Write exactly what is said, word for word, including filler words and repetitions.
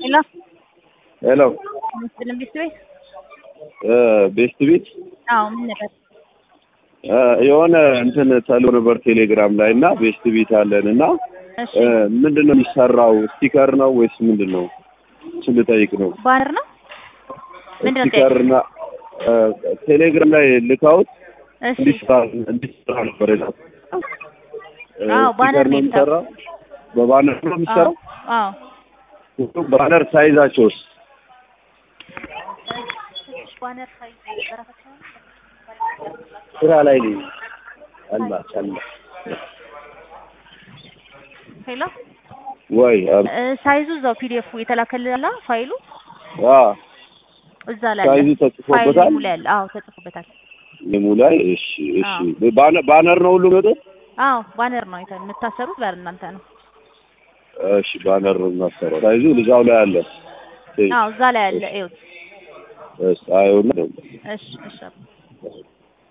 Hello. Hello. Muslim ቤት ቤስት ቤት አዎ ምን ነበር? የሆነ እንትን ተሎ ነበር ቴሌግራም ላይ እና ቤስት ቤት አለንና እሺ ምንድነው የሚሰራው? ስቲከር ነው ወይስ ምንድነው? እሱ ልጠይቅ ነው። ባነር ነው? ምንድነው? ስቲከርና ቴሌግራም ላይ ልካውት እሺ እንዲሰራ ነበር ይላል። አዎ ባነር ነው የሚሰራው። በባነር ነው የሚሰራው? አዎ ባነር ሳይዛቸውስ? ባነር ሳይዝ በራሳቸው ስራ ላይ ነው አላ አላ ሄሎ ወይ ሳይዙ እዛው ፒዲኤፍ የተላከልላ ፋይሉ አዎ እዛ ላይ ሳይዙ ተጽፎበታል። ፋይሉ ላይ አዎ ተጽፎበታል። ለሙላይ እሺ እሺ ባነር ነው ሁሉ ነገር? አዎ ባነር ነው የምታሰሩት ባር እናንተ ነው። እሺ ባነር ነው የምታሰሩት። ሳይዙ ልዛው ላይ አለ። አዎ እዛ ላይ አለ። እዩት። እሺ አይሆንም። እሺ እሺ